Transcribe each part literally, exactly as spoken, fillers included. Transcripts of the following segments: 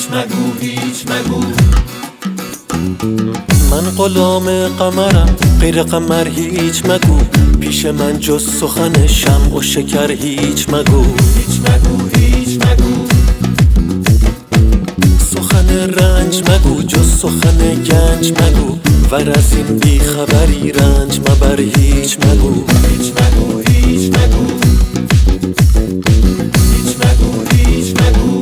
مگو هیچ مگو. من غلام قمرم غیر قمر هیچ مگو، پیش من جز سخن شمع و شکر هیچ مگو. هیچ مگو هیچ مگو. سخن رنج مگو جز سخن گنج مگو، ور از این بی خبری رنج مبر هیچ مگو. هیچ مگو هیچ مگو. هیچ مگو هیچ مگو.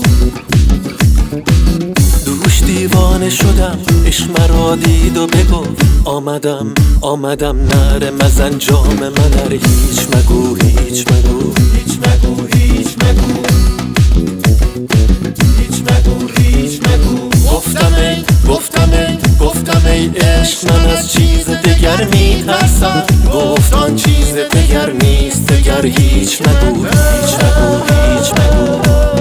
دوش دیوانه شدم عشق مرا دید و بگفت آمدم آمدم نره مزن جام من هیچ مگو هیچ مگو. هیچ مگو هیچ مگو. هیچ مگو هیچ مگو. گفتم ای گفتم ای گفتم ای عشق من از چیز دگر می ترسم، گفت آن چیز دگر نیست دگر هیچ مگو هیچ مگو هیچ مگو.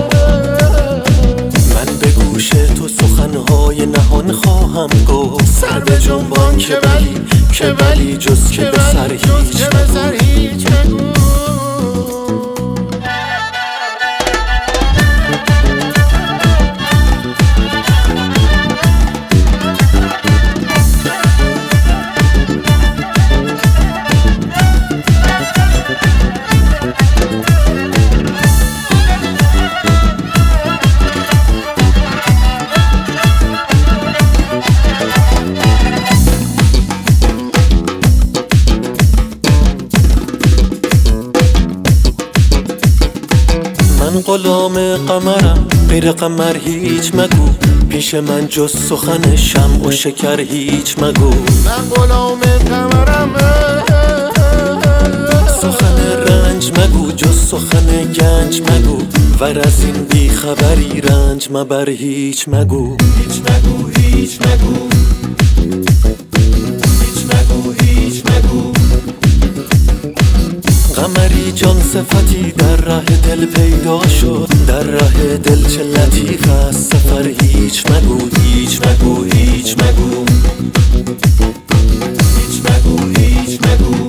من به گوش تو سخنهای نهان خواهم گفت، سر به جنبان که ولی که ولی جز که به سر هیچ مگو. من غلام قمرم غیر قمر هیچ مگو، پیش من جز سخن شمع و شکر هیچ مگو. من غلام قمرم سخن رنج مگو جز سخن گنج مگو، ور از این بی خبری رنج مبر هیچ مگو. هیچ مگو هیچ مگو. هیچ مگو هیچ مگو. قمری جان صفتی در ره دل پیدا شد، در ره دل چه لطیف است سفر هیچ مگو هیچ مگو هیچ مگو. هیچ مگو هیچ مگو.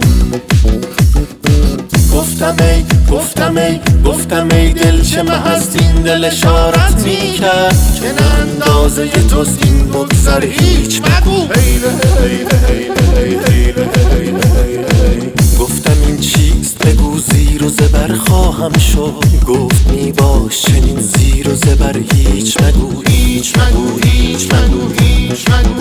گفتم ای گفتم ای گفتم ای دل چه محست این دل اشارت میکرد، که نه اندازه توست این بگذر هیچ مگو. گفتم این چیست بگو زیر و زبر خواهم شد، گفت می باش چنین زیر و زبر هیچ مگو هیچ مگو هیچ مگو هیچ مگو.